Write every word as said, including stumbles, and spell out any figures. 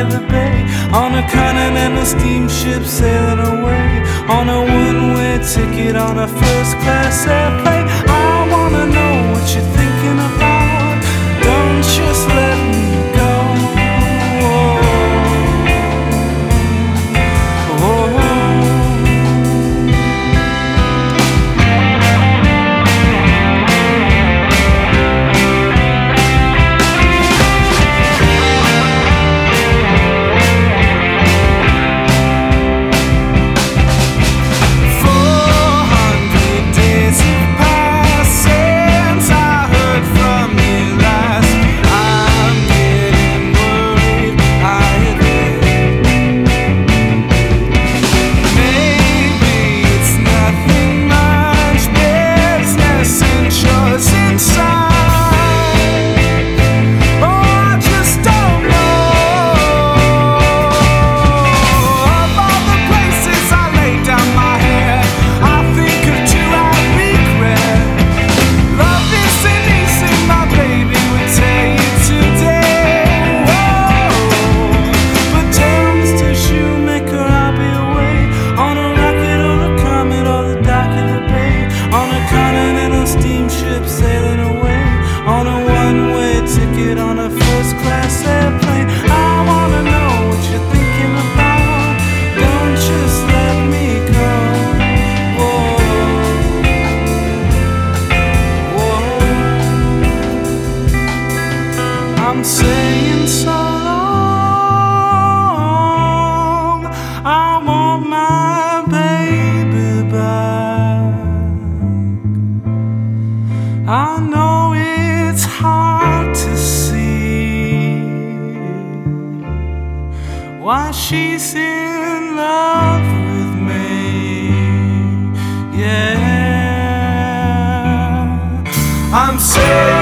of the bay, on a continental steamship sailing away, on a one-way ticket on a first-class airplane. I wanna know what you're thinking about. Don't just let me go. On a first-class airplane, I wanna know what you're thinking about. Don't just let me go. Whoa, whoa. I'm saying so long. I want my baby back. I know it's hard to see why she's in love with me. Yeah, I'm saying